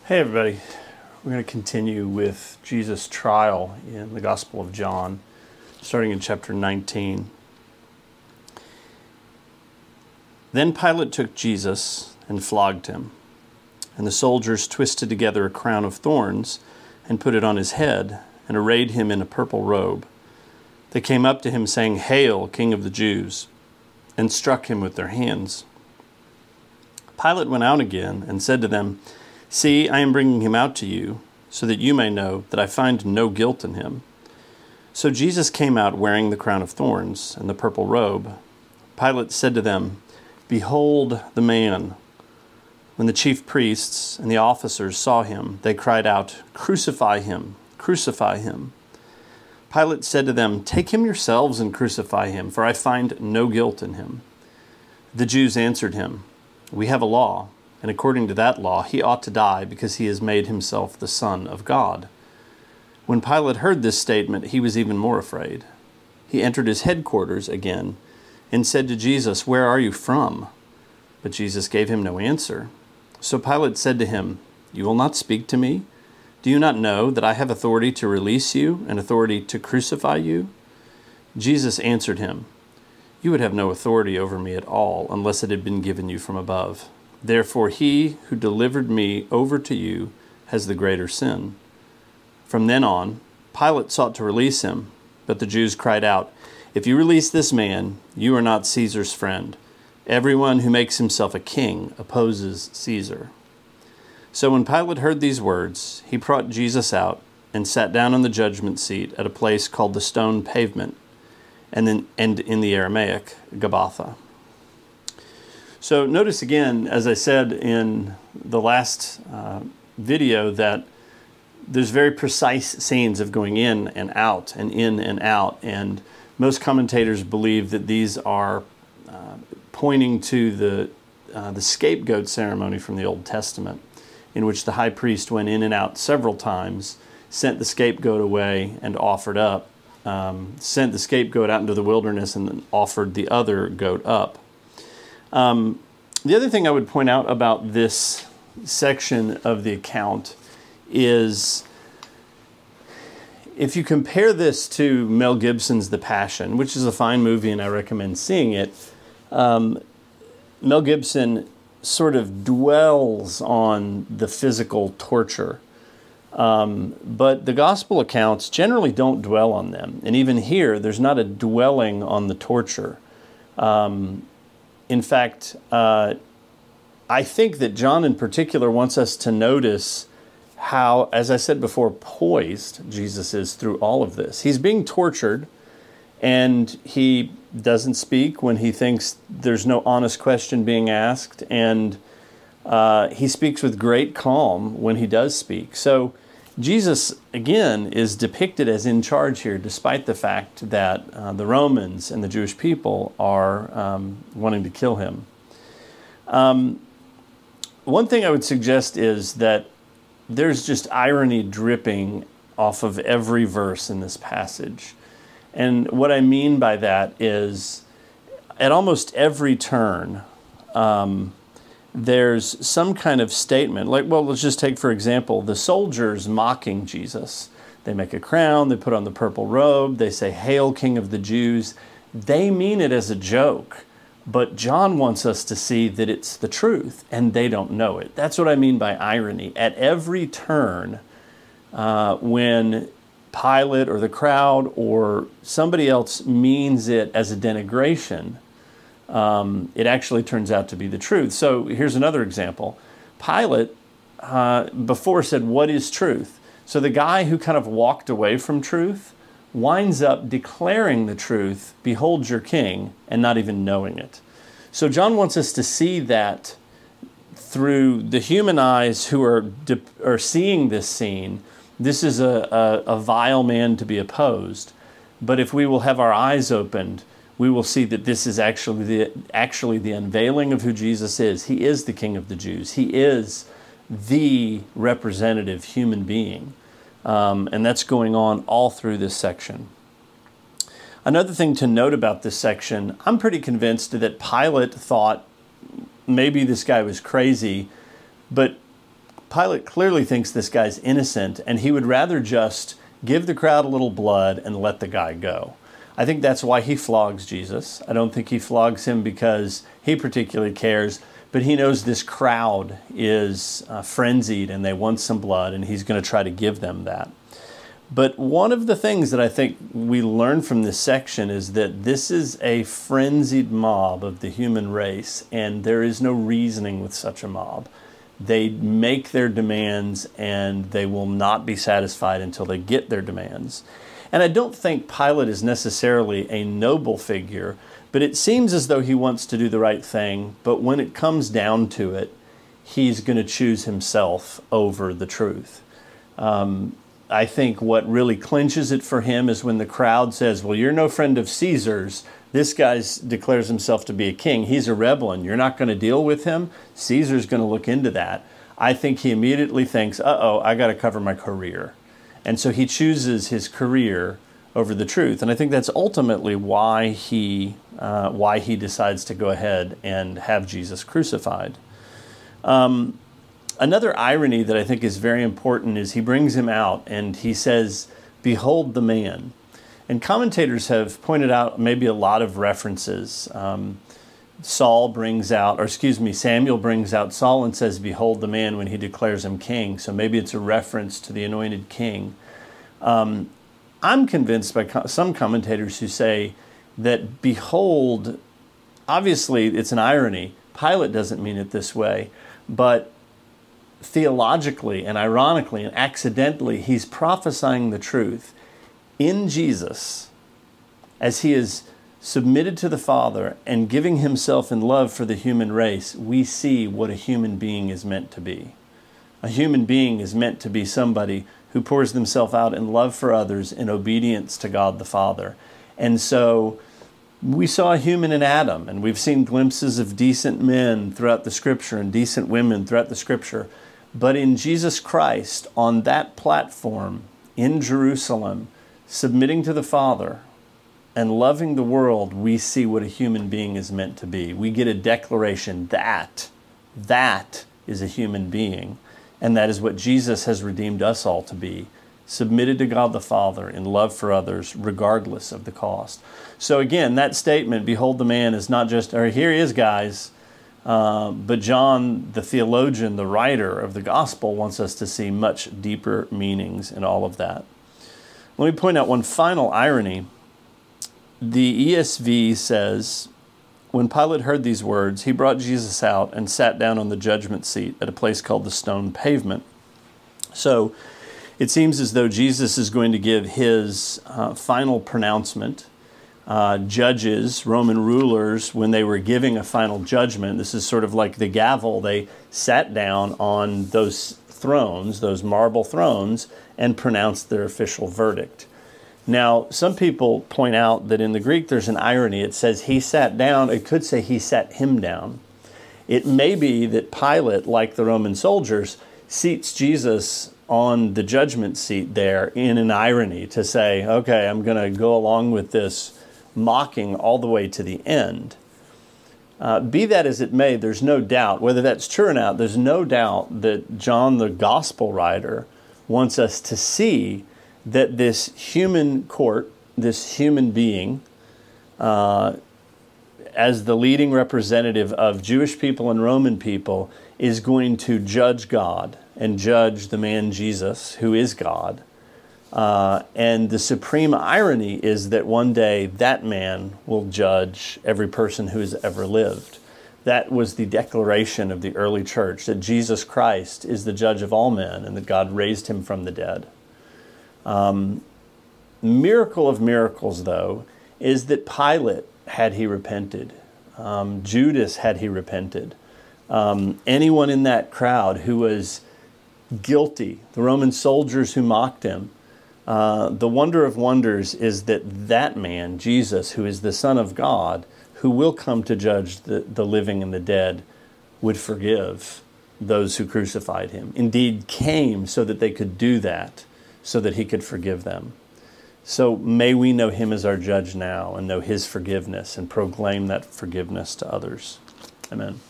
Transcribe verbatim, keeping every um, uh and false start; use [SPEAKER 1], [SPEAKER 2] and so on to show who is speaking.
[SPEAKER 1] Hey everybody, we're going to continue with Jesus' trial in the Gospel of John, starting in chapter nineteen. Then Pilate took Jesus and flogged him, and the soldiers twisted together a crown of thorns and put it on his head and arrayed him in a purple robe. They came up to him saying, "Hail, King of the Jews," and struck him with their hands. Pilate went out again and said to them, "See, I am bringing him out to you, so that you may know that I find no guilt in him." So Jesus came out wearing the crown of thorns and the purple robe. Pilate said to them, "Behold the man." When the chief priests and the officers saw him, they cried out, "Crucify him! Crucify him!" Pilate said to them, "Take him yourselves and crucify him, for I find no guilt in him." The Jews answered him, "We have a law, and according to that law, he ought to die because he has made himself the Son of God." When Pilate heard this statement, he was even more afraid. He entered his headquarters again and said to Jesus, "Where are you from?" But Jesus gave him no answer. So Pilate said to him, "You will not speak to me? Do you not know that I have authority to release you and authority to crucify you?" Jesus answered him, "You would have no authority over me at all unless it had been given you from above. Therefore he who delivered me over to you has the greater sin." From then on, Pilate sought to release him, but the Jews cried out, "If you release this man, you are not Caesar's friend. Everyone who makes himself a king opposes Caesar." So when Pilate heard these words, he brought Jesus out and sat down on the judgment seat at a place called the Stone Pavement, and in, and in the Aramaic, Gabbatha. So notice again, as I said in the last uh, video, that there's very precise scenes of going in and out and in and out. And most commentators believe that these are uh, pointing to the, uh, the scapegoat ceremony from the Old Testament, in which the high priest went in and out several times, sent the scapegoat away and offered up, um, sent the scapegoat out into the wilderness and then offered the other goat up. Um, the other thing I would point out about this section of the account is, if you compare this to Mel Gibson's The Passion, which is a fine movie and I recommend seeing it, um, Mel Gibson sort of dwells on the physical torture. Um, but the gospel accounts generally don't dwell on them. And even here, there's not a dwelling on the torture. Um, In fact, uh, I think that John in particular wants us to notice how, as I said before, poised Jesus is through all of this. He's being tortured, and he doesn't speak when he thinks there's no honest question being asked, and uh, he speaks with great calm when he does speak. So Jesus, again, is depicted as in charge here, despite the fact that uh, the Romans and the Jewish people are um, wanting to kill him. Um, one thing I would suggest is that there's just irony dripping off of every verse in this passage. And what I mean by that is, at almost every turn, um, there's some kind of statement. Like, well, let's just take, for example, the soldiers mocking Jesus. They make a crown, they put on the purple robe, they say, "Hail, King of the Jews." They mean it as a joke, but John wants us to see that it's the truth, and they don't know it. That's what I mean by irony. At every turn, uh, when Pilate or the crowd or somebody else means it as a denigration, Um, it actually turns out to be the truth. So here's another example. Pilate uh, before said, "What is truth?" So the guy who kind of walked away from truth winds up declaring the truth, "Behold your king," and not even knowing it. So John wants us to see that through the human eyes who are, de- are seeing this scene. This is a, a, a vile man to be opposed. But if we will have our eyes opened, we will see that this is actually the, actually the unveiling of who Jesus is. He is the King of the Jews. He is the representative human being. Um, and that's going on all through this section. Another thing to note about this section, I'm pretty convinced that Pilate thought maybe this guy was crazy, but Pilate clearly thinks this guy's innocent, and he would rather just give the crowd a little blood and let the guy go. I think that's why he flogs Jesus. I don't think he flogs him because he particularly cares, but he knows this crowd is uh, frenzied and they want some blood, and he's going to try to give them that. But one of the things that I think we learn from this section is that this is a frenzied mob of the human race, and there is no reasoning with such a mob. They make their demands, and they will not be satisfied until they get their demands. And I don't think Pilate is necessarily a noble figure, but it seems as though he wants to do the right thing, but when it comes down to it, he's going to choose himself over the truth. Um, I think what really clinches it for him is when the crowd says, well, you're no friend of Caesar's. This guy declares himself to be a king. He's a rebel, and you're not going to deal with him. Caesar's going to look into that. I think he immediately thinks, uh-oh, I got to cover my career. And so he chooses his career over the truth. And I think that's ultimately why he, uh, why he decides to go ahead and have Jesus crucified. Um, Another irony that I think is very important is he brings him out and he says, behold the man. And commentators have pointed out maybe a lot of references. Um, Saul brings out, or excuse me, Samuel brings out Saul and says, behold the man, when he declares him king. So maybe it's a reference to the anointed king. Um, I'm convinced by co- some commentators who say that behold, obviously it's an irony. Pilate doesn't mean it this way, but theologically and ironically and accidentally, he's prophesying the truth. In Jesus, as he is submitted to the Father and giving himself in love for the human race, we see what a human being is meant to be. A human being is meant to be somebody who pours themselves out in love for others in obedience to God the Father. And so we saw a human in Adam, and we've seen glimpses of decent men throughout the Scripture and decent women throughout the Scripture. But in Jesus Christ, on that platform in Jerusalem, submitting to the Father and loving the world, we see what a human being is meant to be. We get a declaration that, that is a human being. And that is what Jesus has redeemed us all to be, submitted to God the Father in love for others, regardless of the cost. So again, that statement, behold the man, is not just, or here he is, guys. Uh, but John, the theologian, the writer of the gospel, wants us to see much deeper meanings in all of that. Let me point out one final irony. The E S V says, when Pilate heard these words, he brought Jesus out and sat down on the judgment seat at a place called the Stone Pavement. So it seems as though Jesus is going to give his uh, final pronouncement. Uh, judges, Roman rulers, when they were giving a final judgment, this is sort of like the gavel, they sat down on those thrones, those marble thrones, and pronounced their official verdict. Now, some people point out that in the Greek there's an irony. It says he sat down. It could say he sat him down. It may be that Pilate, like the Roman soldiers, seats Jesus on the judgment seat there in an irony to say, okay, I'm going to go along with this mocking all the way to the end. Uh, be that as it may, there's no doubt, whether that's true or not, there's no doubt that John, the gospel writer, wants us to see that this human court, this human being, uh, as the leading representative of Jewish people and Roman people, is going to judge God and judge the man Jesus, who is God. Uh, and the supreme irony is that one day that man will judge every person who has ever lived. That was the declaration of the early church, that Jesus Christ is the judge of all men and that God raised him from the dead. Um, miracle of miracles, though, is that Pilate, had he repented, um, Judas, had he repented, um, anyone in that crowd who was guilty, the Roman soldiers who mocked him, Uh, the wonder of wonders is that that man, Jesus, who is the Son of God, who will come to judge the, the living and the dead, would forgive those who crucified him. Indeed, came so that they could do that, so that he could forgive them. So may we know him as our judge now and know his forgiveness and proclaim that forgiveness to others. Amen.